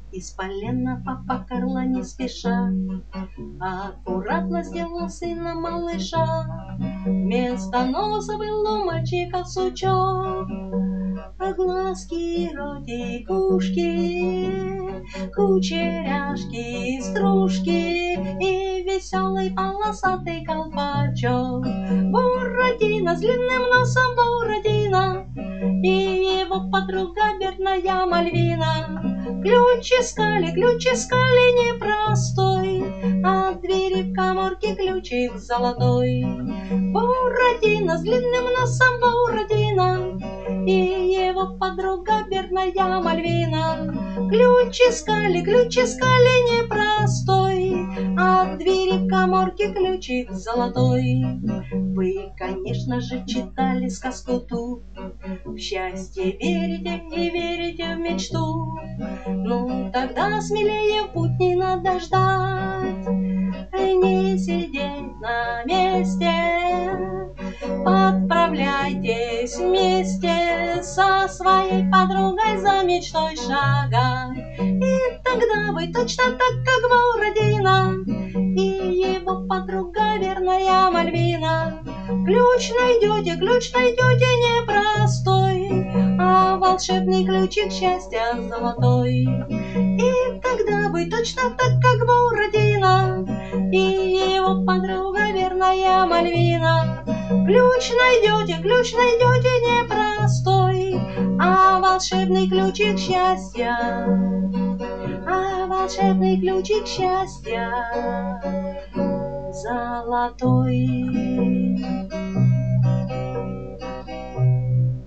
Из полена папа Карла не спеша аккуратно сделал сына малыша. Вместо носа был у мальчика сучок, а глазки, ротик, ушки, кучеряшки, стружки и веселый полосатый колпачок. Буратино с длинным носом, Буратино, и его подруга верная Мальвина. Ключ искали непростой, а от двери в каморке ключик золотой. Буратино с длинным носом, Буратино, и его подруга верная Мальвина. Ключ искали непростой, а от двери в каморке ключик золотой. Вы, конечно же, читали сказку ту, в счастье верите и верите в мечту. Ну, тогда смелее в путь не надо ждать, не сидеть на месте. Отправляйтесь вместе со своей подругой за мечтой шагать. И тогда вы точно так, как Буратино и его подруга верная Мальвина. Ключ найдете непростой, а волшебный ключик счастья золотой. И тогда вы точно так, как Буратино и его подруга верная Мальвина. Ключ найдете непростой, а волшебный ключик счастья, а волшебный ключик счастья золотой.